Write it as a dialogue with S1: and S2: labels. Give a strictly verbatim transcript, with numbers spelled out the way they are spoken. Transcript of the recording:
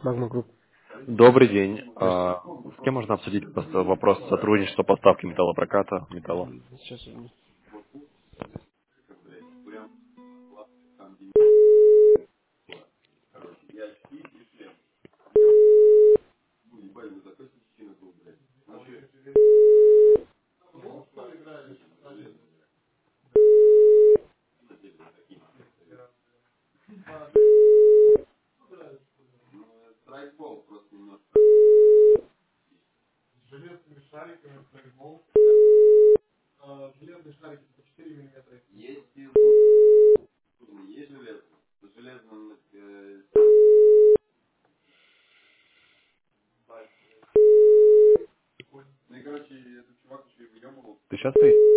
S1: Магма Групп.
S2: Добрый день. А, С кем можно обсудить пос- вопрос сотрудничества поставки металлопроката металла?
S1: Сейчас я...
S2: Ты сейчас стоишь?